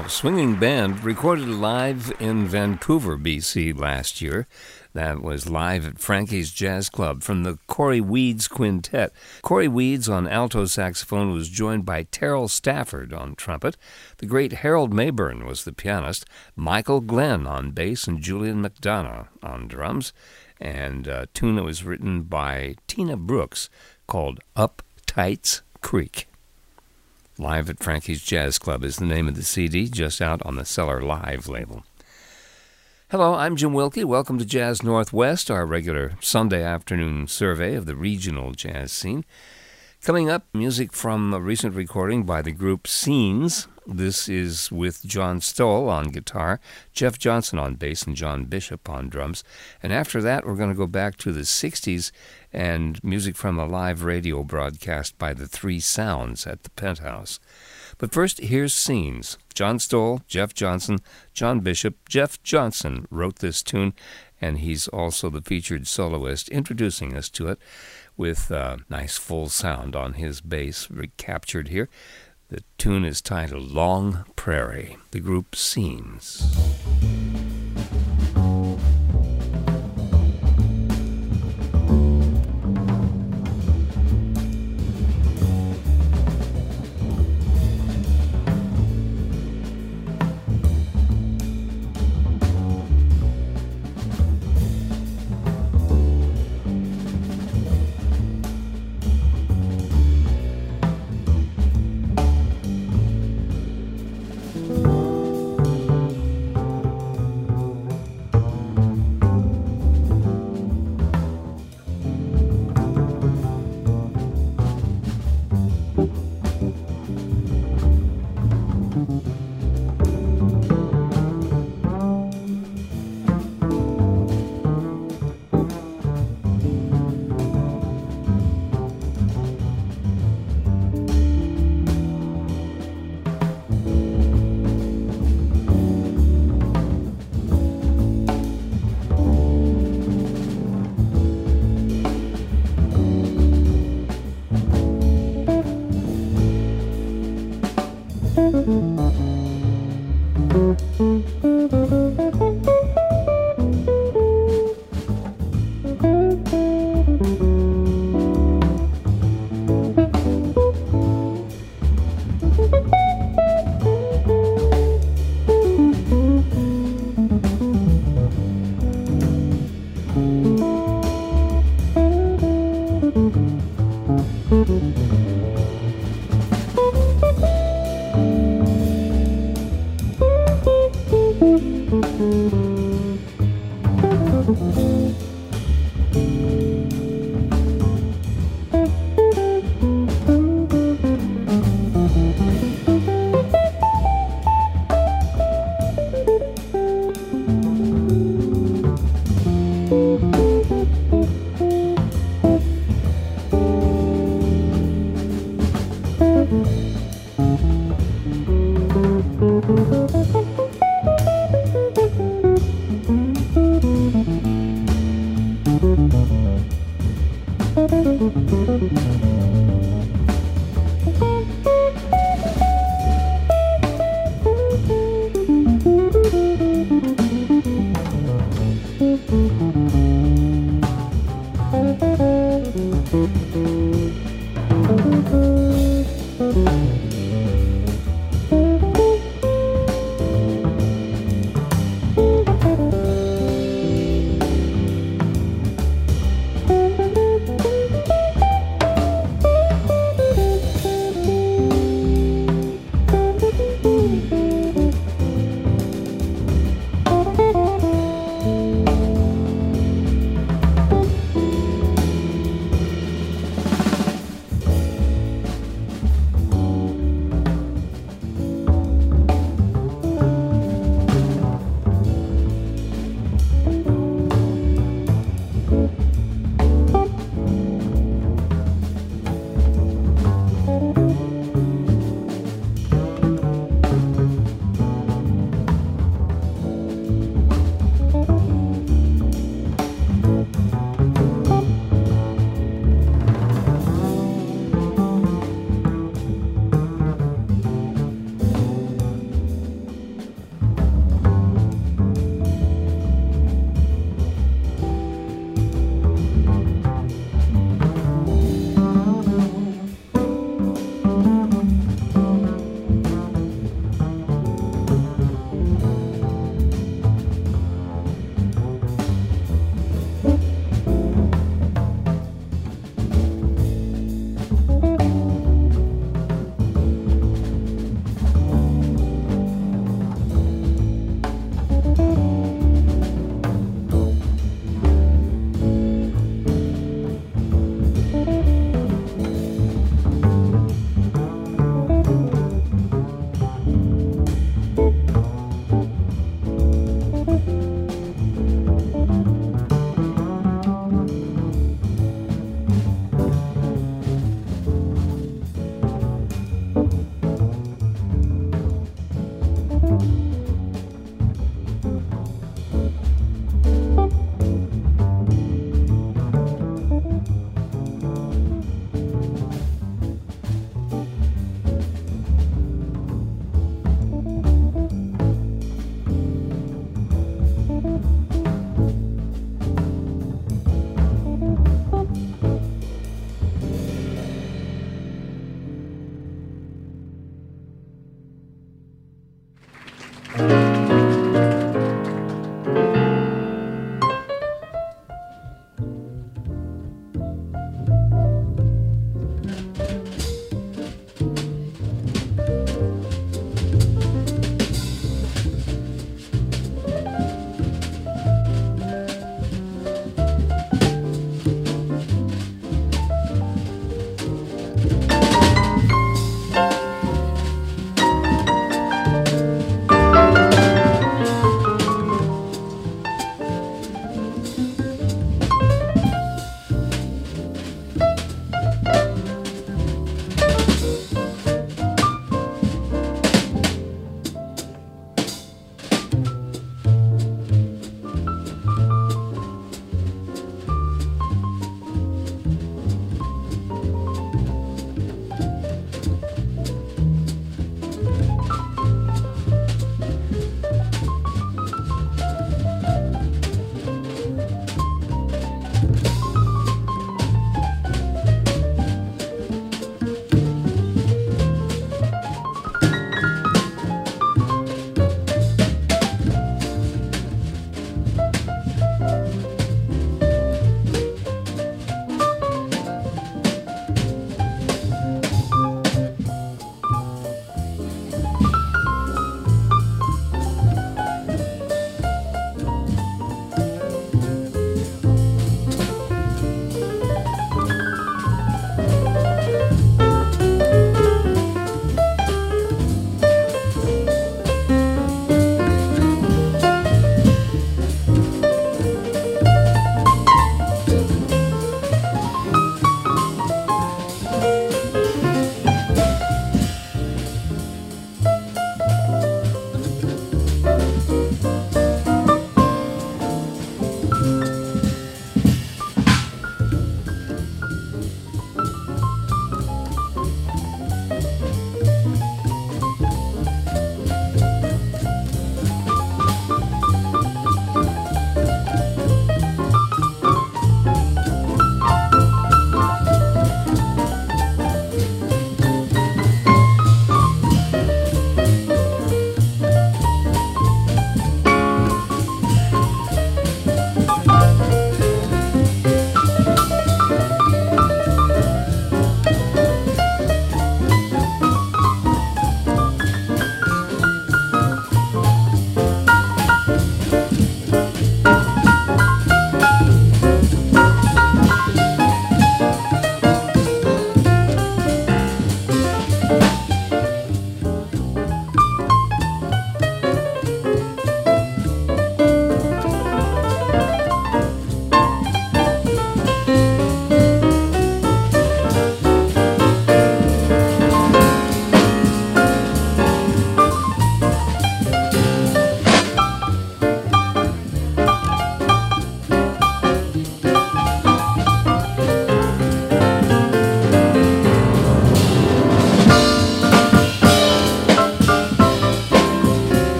Now, Swinging Band recorded live in Vancouver, BC last year. That was live at Frankie's Jazz Club from the Corey Weeds Quintet. Corey Weeds on alto saxophone was joined by Terrell Stafford on trumpet. The great Harold Mayburn was the pianist, Michael Glenn on bass, and Julian McDonough on drums. And a tune that was written by Tina Brooks called Up Tights Creek. Live at Frankie's Jazz Club is the name of the CD, just out on the Cellar Live label. Hello, I'm Jim Wilkie. Welcome to Jazz Northwest, our regular Sunday afternoon survey of the regional jazz scene. Coming up, music from a recent recording by the group Scenes. This is with John Stoll on guitar, Jeff Johnson on bass, and John Bishop on drums. And after that, we're going to go back to the 60s and music from a live radio broadcast by the Three Sounds at the Penthouse. But first, here's Scenes. John Stoll, Jeff Johnson, John Bishop. Jeff Johnson wrote this tune, and he's also the featured soloist, introducing us to it with nice full sound on his bass recaptured here. The tune is titled Long Prairie. The group Scenes.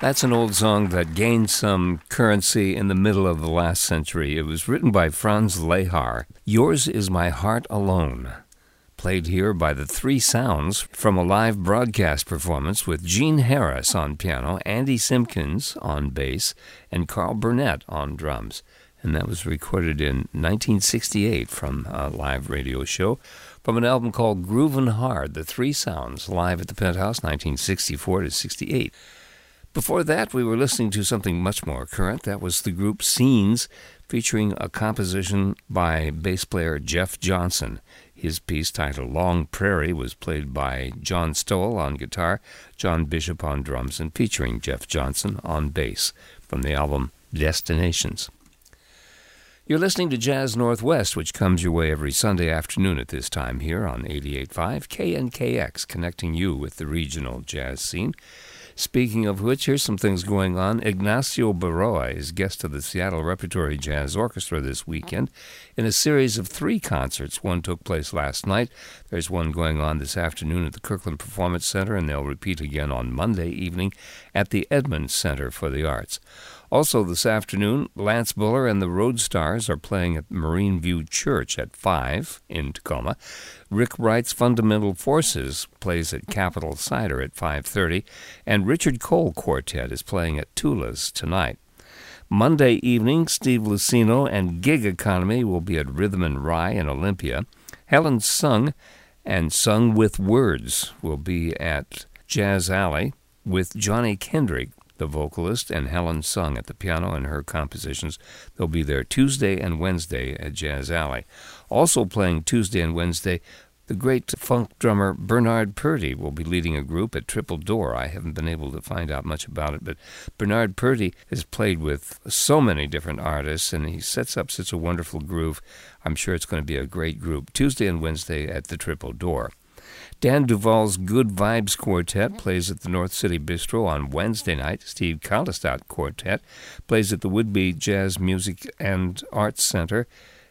That's an old song that gained some currency in the middle of the last century. It was written by Franz Lehar. Yours Is My Heart Alone. Played here by the Three Sounds from a live broadcast performance with Gene Harris on piano, Andy Simpkins on bass, and Carl Burnett on drums. And that was recorded in 1968 from a live radio show from an album called Groovin' Hard, The Three Sounds, live at the Penthouse, 1964 to 68. Before that, we were listening to something much more current. That was the group Scenes, featuring a composition by bass player Jeff Johnson. His piece, titled Long Prairie, was played by John Stowell on guitar, John Bishop on drums, and featuring Jeff Johnson on bass from the album Destinations. You're listening to Jazz Northwest, which comes your way every Sunday afternoon at this time here on 88.5 KNKX, connecting you with the regional jazz scene. Speaking of which, here's some things going on. Ignacio Baroa is guest of the Seattle Repertory Jazz Orchestra this weekend in a series of 3 concerts. One took place last night. There's one going on this afternoon at the Kirkland Performance Center, and they'll repeat again on Monday evening at the Edmonds Center for the Arts. Also this afternoon, Lance Buller and the Road Stars are playing at Marine View Church at 5 in Tacoma. Rick Wright's Fundamental Forces plays at Capitol Cider at 5:30, and Richard Cole Quartet is playing at Tula's tonight. Monday evening, Steve Lucino and Gig Economy will be at Rhythm and Rye in Olympia. Helen Sung and Sung with Words will be at Jazz Alley with Johnny Kendrick, the vocalist, and Helen Sung at the piano and her compositions. They'll be there Tuesday and Wednesday at Jazz Alley. Also playing Tuesday and Wednesday, the great funk drummer Bernard Purdy will be leading a group at Triple Door. I haven't been able to find out much about it, but Bernard Purdy has played with so many different artists, and he sets up such a wonderful groove. I'm sure it's going to be a great group. Tuesday and Wednesday at the Triple Door. Dan Duvall's Good Vibes Quartet plays at the North City Bistro on Wednesday night. Steve Kallenstadt Quartet plays at the Whidbey Jazz Music and Arts Center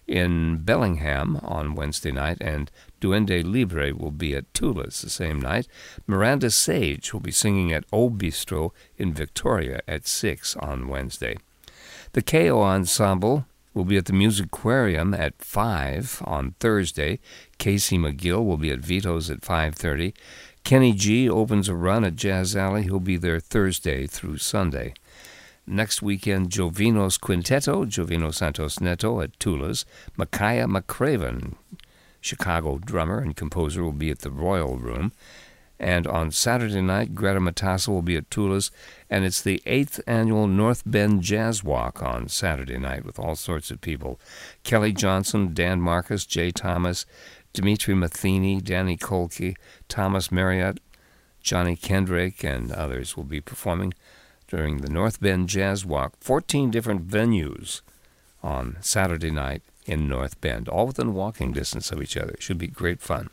in Bellingham on Wednesday night, and Duende Libre will be at Tula's the same night. Miranda Sage will be singing at O Bistro in Victoria at 6 on Wednesday. The KO Ensemble will be at the Musicarium at 5 on Thursday. Casey McGill will be at Vito's at 5:30. Kenny G opens a run at Jazz Alley. He'll be there Thursday through Sunday. Next weekend, Jovino's Quintetto, Jovino Santos Neto at Tula's. Micaiah McCraven, Chicago drummer and composer, will be at the Royal Room. And on Saturday night, Greta Matassa will be at Tula's, and it's the 8th annual North Bend Jazz Walk on Saturday night with all sorts of people. Kelly Johnson, Dan Marcus, Jay Thomas, Dimitri Matheny, Danny Kolke, Thomas Marriott, Johnny Kendrick, and others will be performing during the North Bend Jazz Walk. 14 different venues on Saturday night in North Bend, all within walking distance of each other. It should be great fun.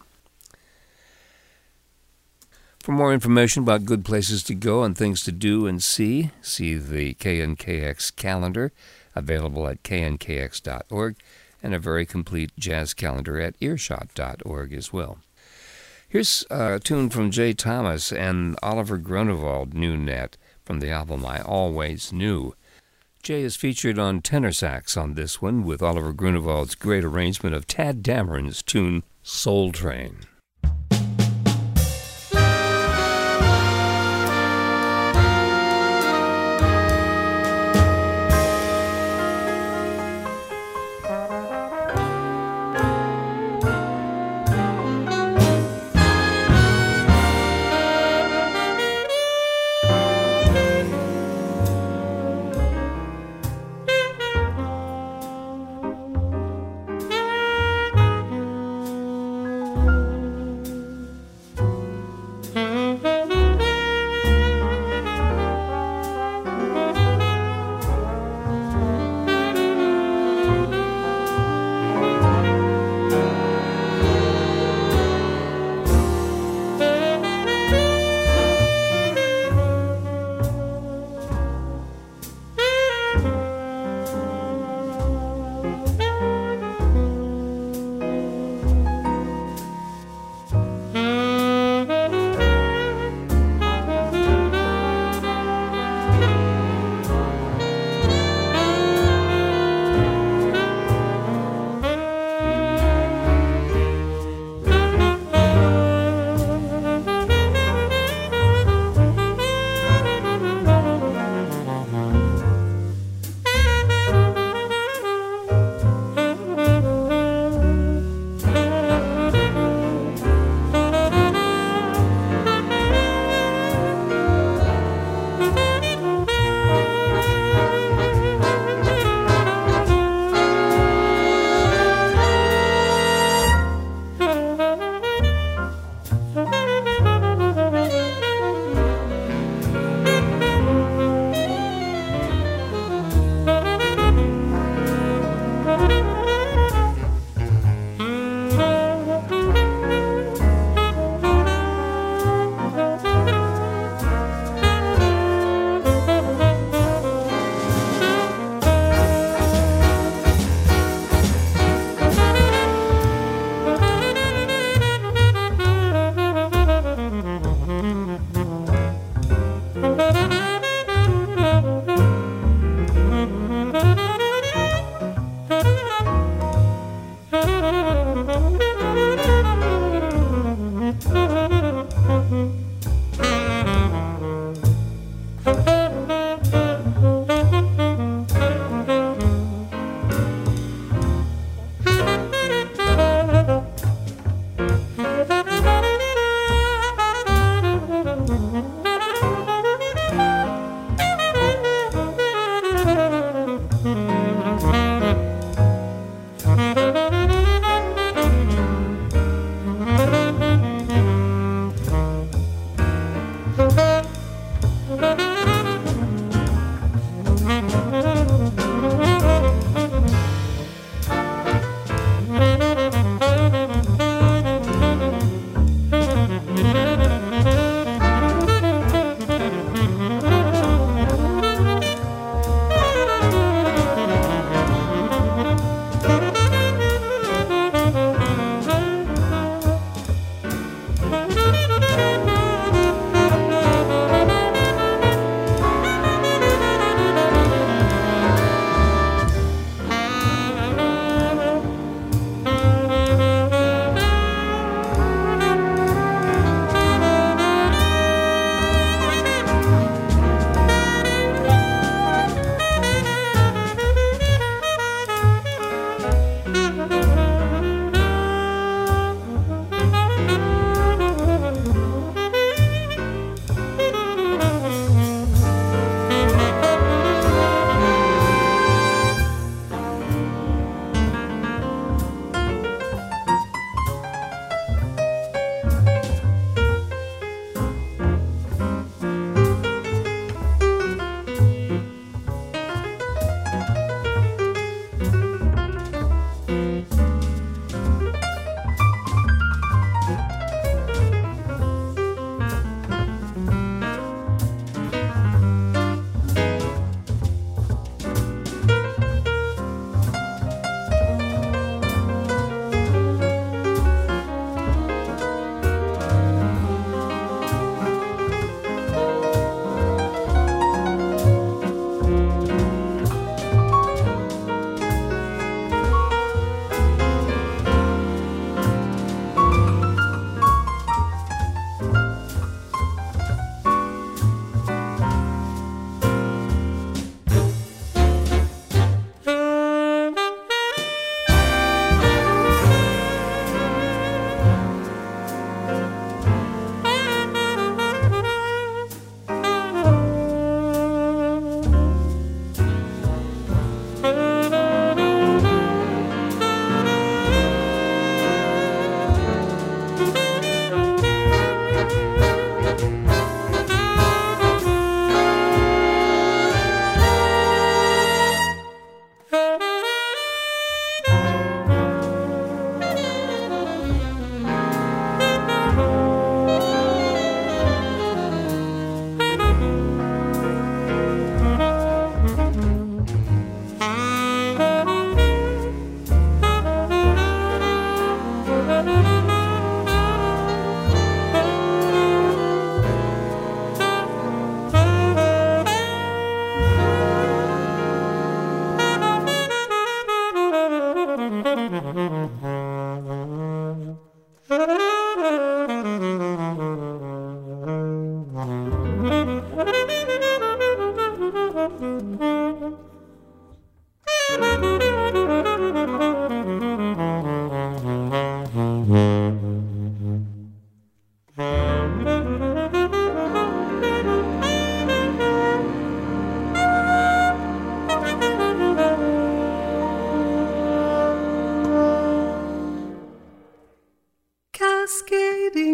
For more information about good places to go and things to do and see the KNKX calendar, available at knkx.org, and a very complete jazz calendar at earshot.org as well. Here's a tune from Jay Thomas and Oliver Grunewald, New Net, from the album I Always Knew. Jay is featured on tenor sax on this one, with Oliver Grunewald's great arrangement of Tad Dameron's tune, Soul Train.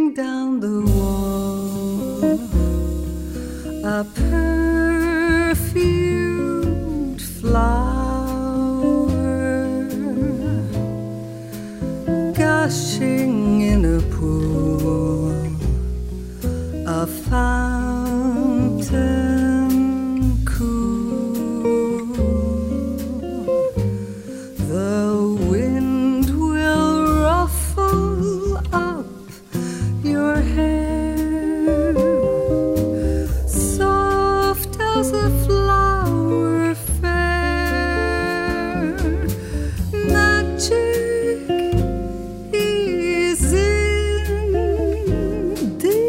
down the wall, a perfumed flower gushing in a pool, a fountain cool. The wind will ruffle up your hair, soft as a flower fair. Magic is in the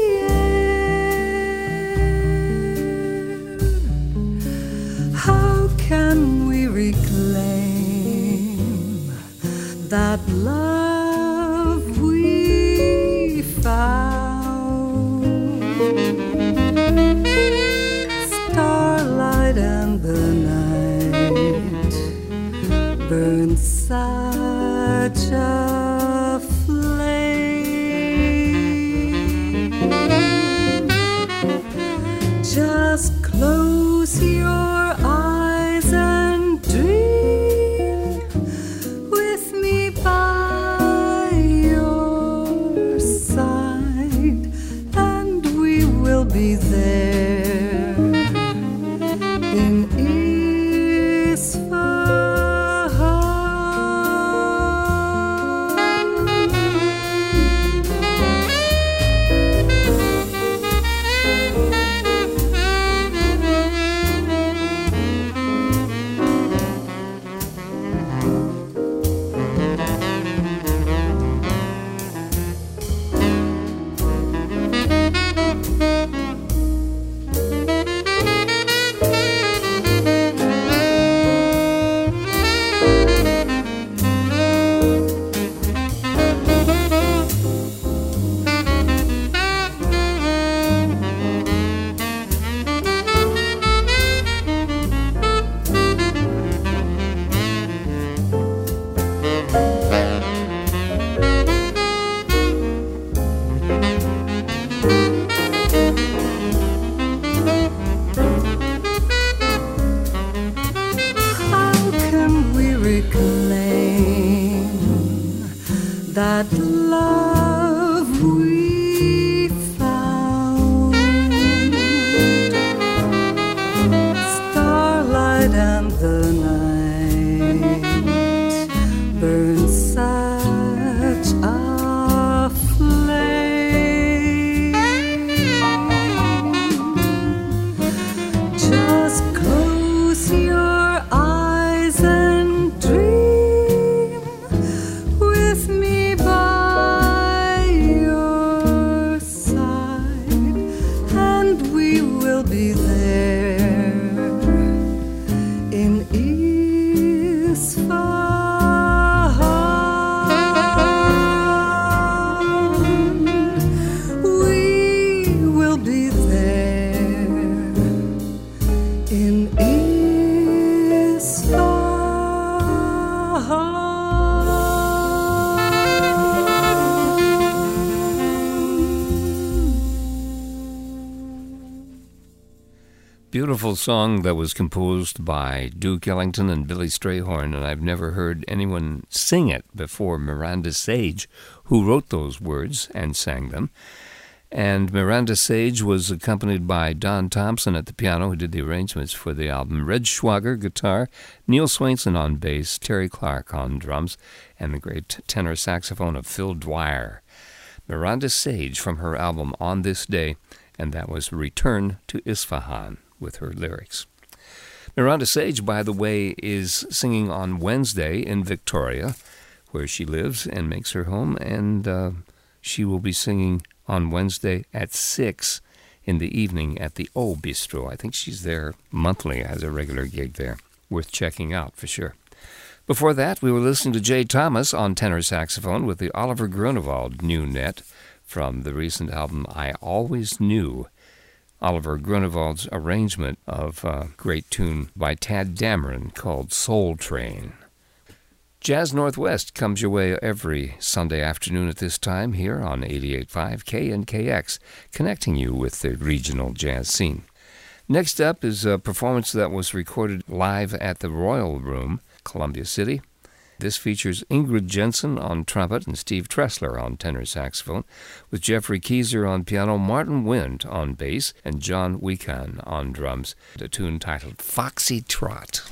air. How can we reclaim that love we found? Starlight and the night burn such a flame. Just close your eyes and dream with me by your side, and we will be there in that love we found. Starlight and the night burn such a flame. Just close your eyes and dream with me by your side, and we will be there in Isfahan. We will be there in Beautiful song that was composed by Duke Ellington and Billy Strayhorn, and I've never heard anyone sing it before Miranda Sage, who wrote those words and sang them. And Miranda Sage was accompanied by Don Thompson at the piano, who did the arrangements for the album, Red Schwager, guitar, Neil Swainson on bass, Terry Clark on drums, and the great tenor saxophone of Phil Dwyer. Miranda Sage from her album On This Day, and that was Return to Isfahan with her lyrics. Miranda Sage, by the way, is singing on Wednesday in Victoria, where she lives and makes her home, and she will be singing on Wednesday at 6 in the evening at the O Bistro. I think she's there monthly, has a regular gig there. Worth checking out for sure. Before that, we were listening to Jay Thomas on tenor saxophone with the Oliver Grunewald New Net from the recent album I Always Knew. Oliver Grunewald's arrangement of a great tune by Tad Dameron called Soul Train. Jazz Northwest comes your way every Sunday afternoon at this time here on 88.5 KNKX, connecting you with the regional jazz scene. Next up is a performance that was recorded live at the Royal Room, Columbia City. This features Ingrid Jensen on trumpet and Steve Tressler on tenor saxophone, with Jeffrey Keyser on piano, Martin Wind on bass, and John Weekan on drums. A tune titled Foxy Trot.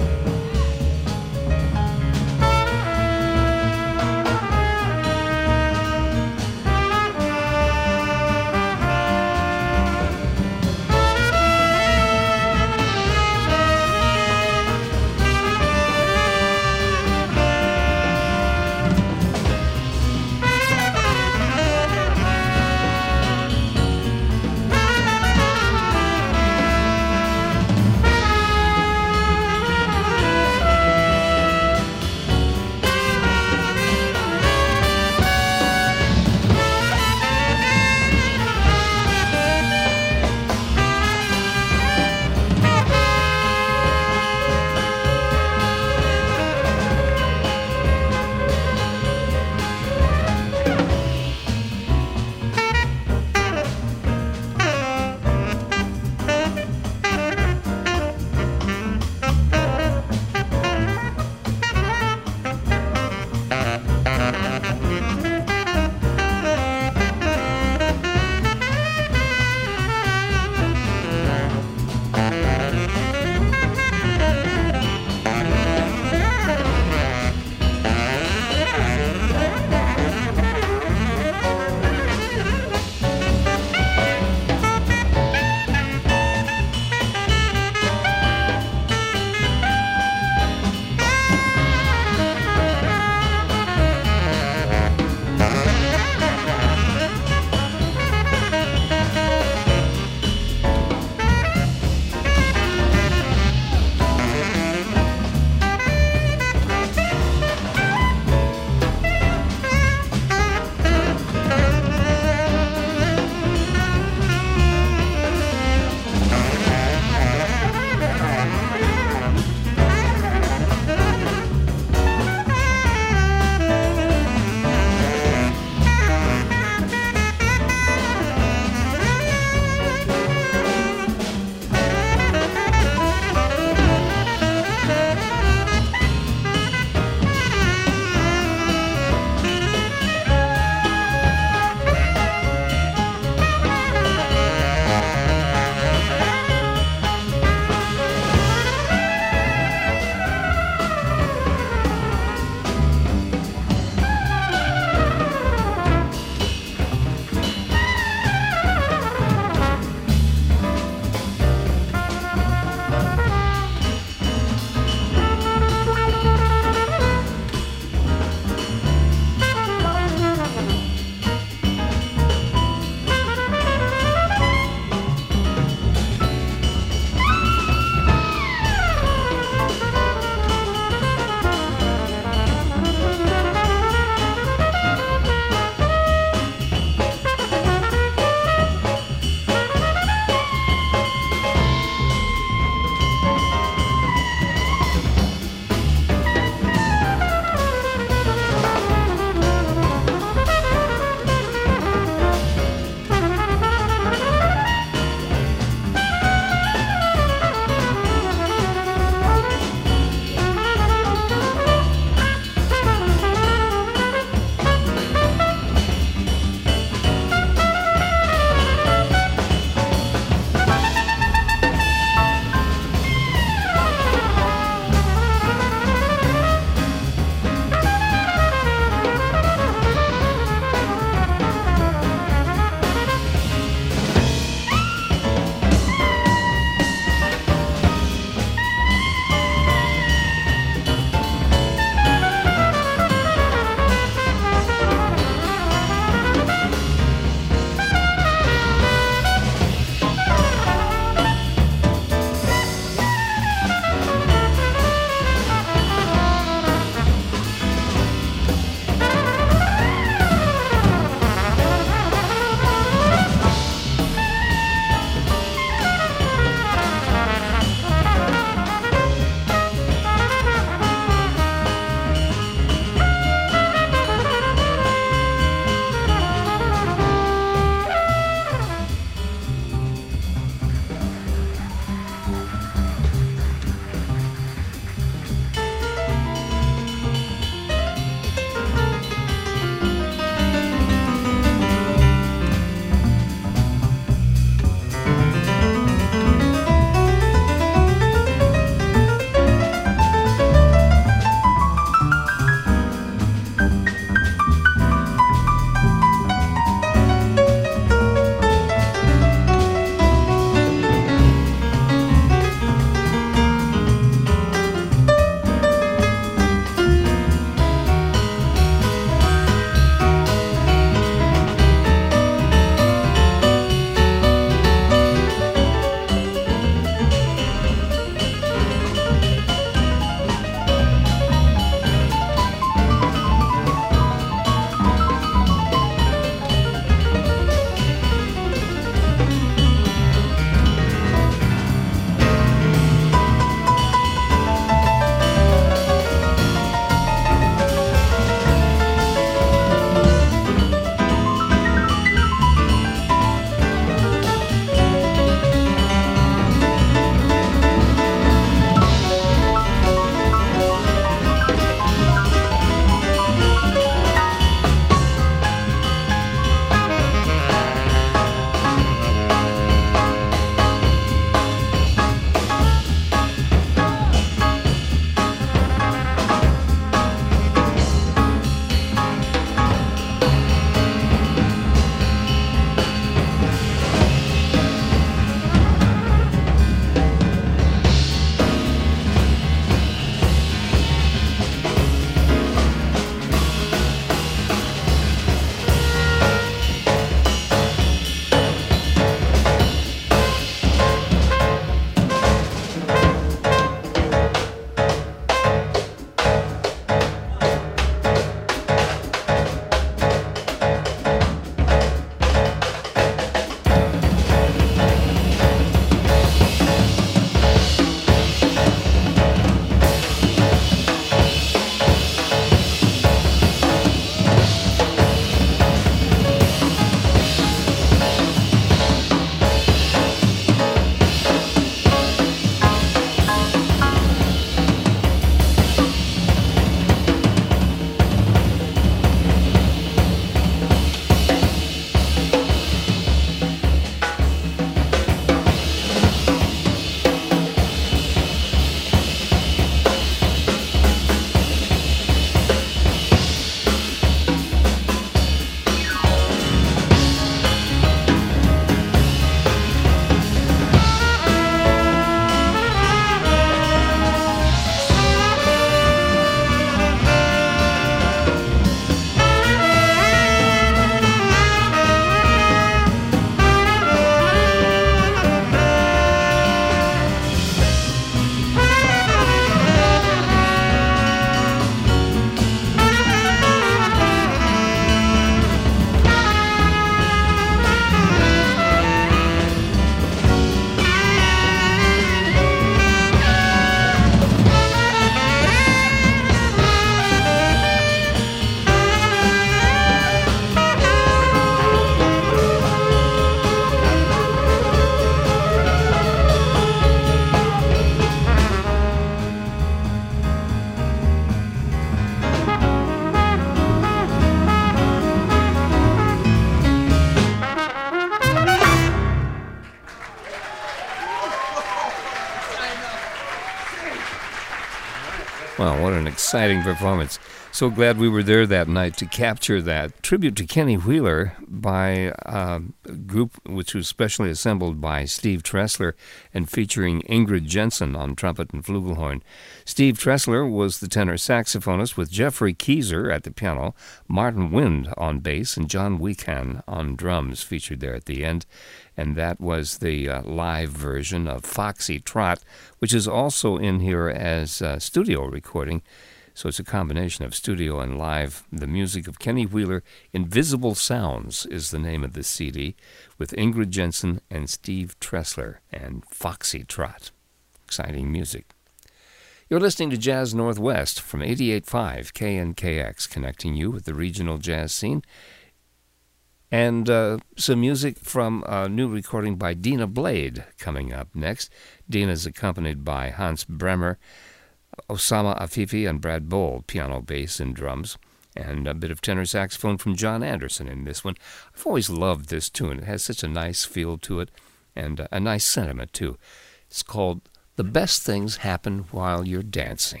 Well, what an exciting performance. So glad we were there that night to capture that. Tribute to Kenny Wheeler by a group which was specially assembled by Steve Tressler and featuring Ingrid Jensen on trumpet and flugelhorn. Steve Tressler was the tenor saxophonist with Jeffrey Keyser at the piano, Martin Wind on bass, and John Weekan on drums featured there at the end. And that was the live version of Foxy Trot, which is also in here as a studio recording. So it's a combination of studio and live. The music of Kenny Wheeler, Invisible Sounds is the name of this CD, with Ingrid Jensen and Steve Tressler and Foxy Trot. Exciting music. You're listening to Jazz Northwest from 88.5 KNKX, connecting you with the regional jazz scene. And some music from a new recording by Dina Blade coming up next. Dina's accompanied by Hans Bremer, Osama Afifi, and Brad Bowl, piano, bass, and drums. And a bit of tenor saxophone from John Anderson in this one. I've always loved this tune. It has such a nice feel to it and a nice sentiment, too. It's called The Best Things Happen While You're Dancing.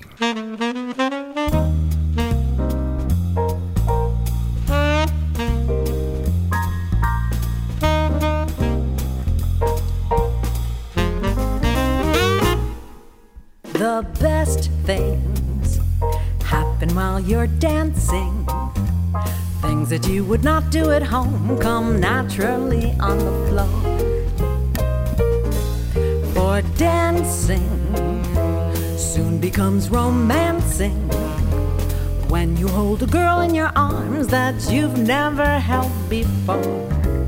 The best things happen while you're dancing. Things that you would not do at home come naturally on the floor. For dancing soon becomes romancing when you hold a girl in your arms that you've never held before.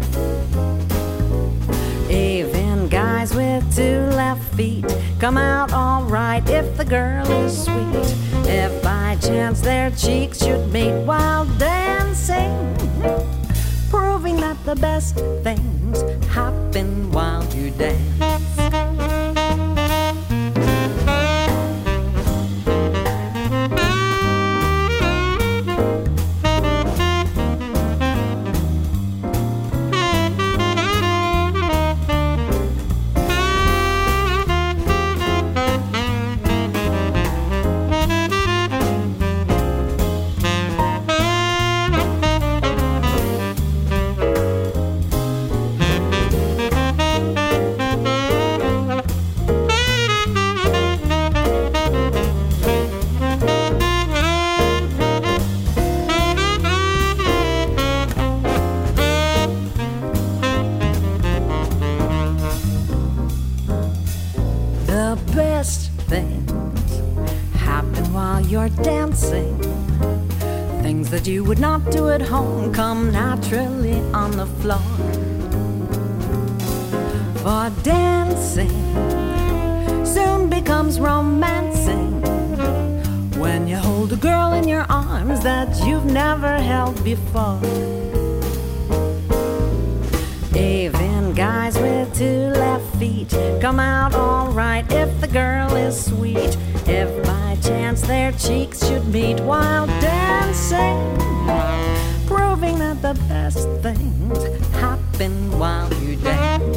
Even guys with two left feet come out all right if the girl is sweet. If by chance their cheeks should meet while dancing, proving that the best things happen while you dance. Dancing. Things that you would not do at home come naturally on the floor. For dancing soon becomes romancing when you hold a girl in your arms that you've never held before. Even guys with two left feet come out all right if the girl is sweet. If by chance their cheeks should meet while dancing, proving that the best things happen while you dance.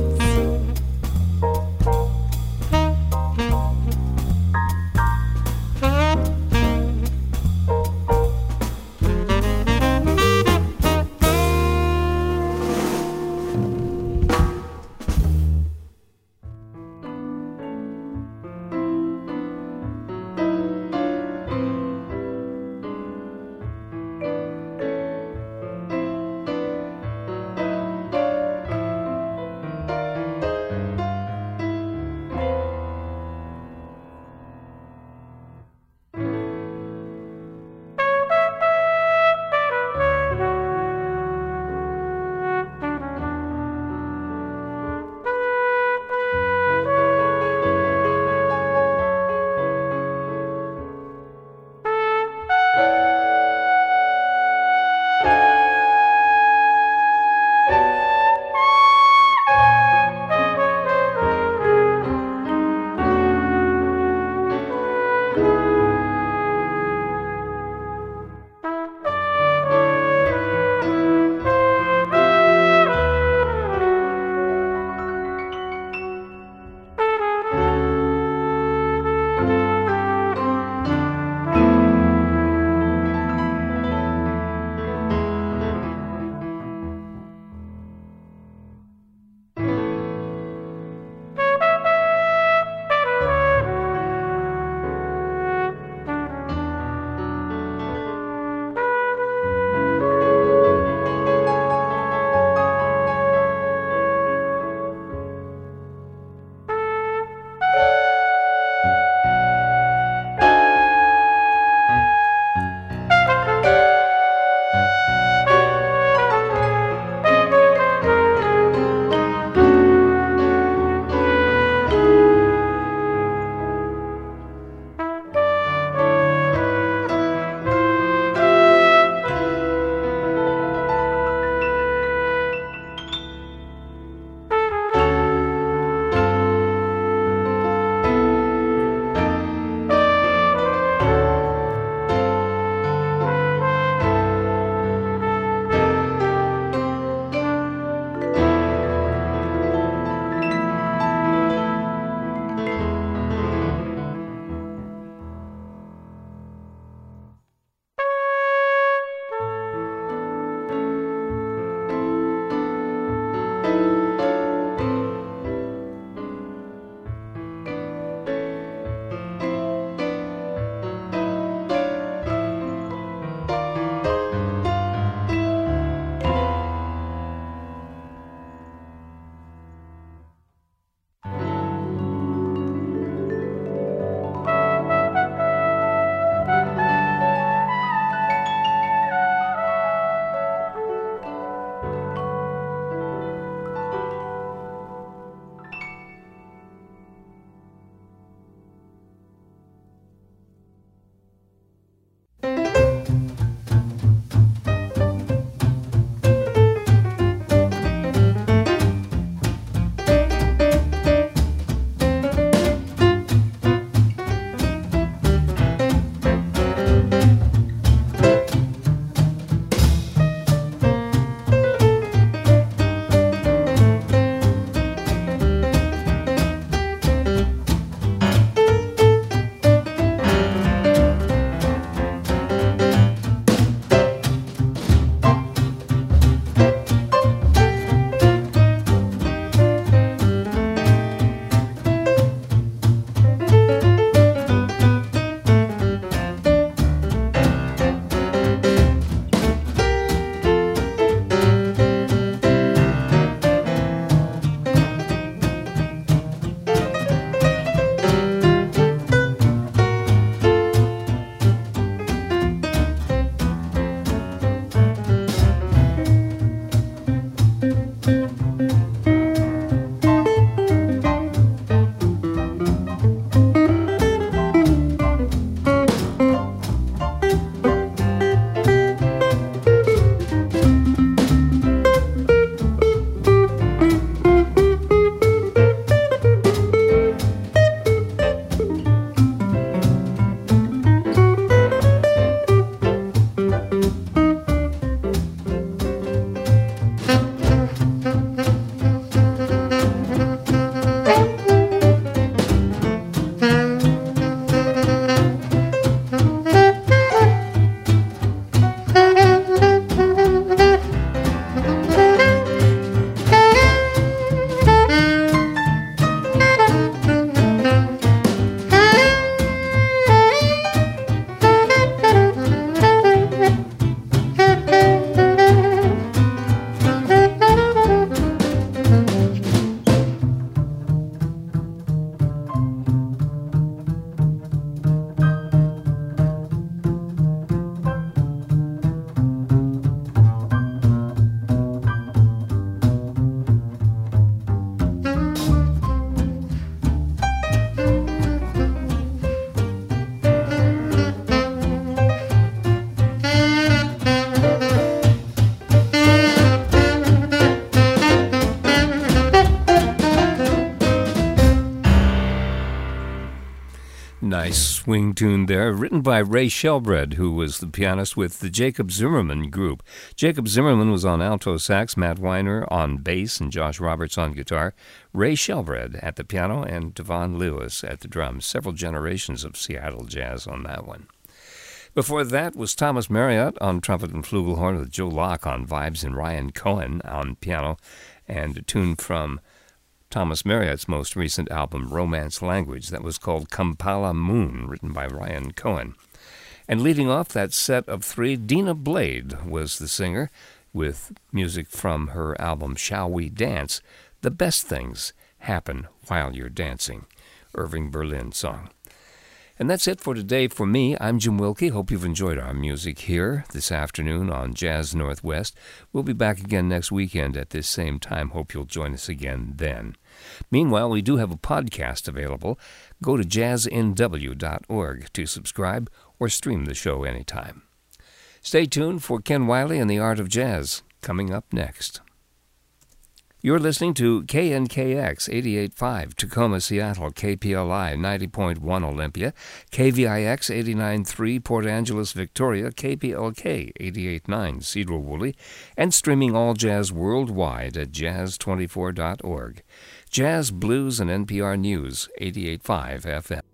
Nice swing tune there, written by Ray Shelbred, who was the pianist with the Jacob Zimmerman Group. Jacob Zimmerman was on alto sax, Matt Weiner on bass, and Josh Roberts on guitar. Ray Shelbred at the piano, and Devon Lewis at the drums. Several generations of Seattle jazz on that one. Before that was Thomas Marriott on trumpet and flugelhorn, with Joe Locke on vibes and Ryan Cohen on piano, and a tune from Thomas Marriott's most recent album, Romance Language, that was called Kampala Moon, written by Ryan Cohen. And leading off that set of three, Dina Blade was the singer, with music from her album Shall We Dance? The Best Things Happen While You're Dancing, Irving Berlin song. And that's it for today for me. I'm Jim Wilkie. Hope you've enjoyed our music here this afternoon on Jazz Northwest. We'll be back again next weekend at this same time. Hope you'll join us again then. Meanwhile, we do have a podcast available. Go to jazznw.org to subscribe or stream the show anytime. Stay tuned for Ken Wiley and the Art of Jazz, coming up next. You're listening to KNKX 88.5 Tacoma, Seattle, KPLI 90.1 Olympia, KVIX 89.3 Port Angeles, Victoria, KPLK 88.9 Cedar Woolley, and streaming all jazz worldwide at jazz24.org. Jazz, blues, and NPR News 88.5 FM.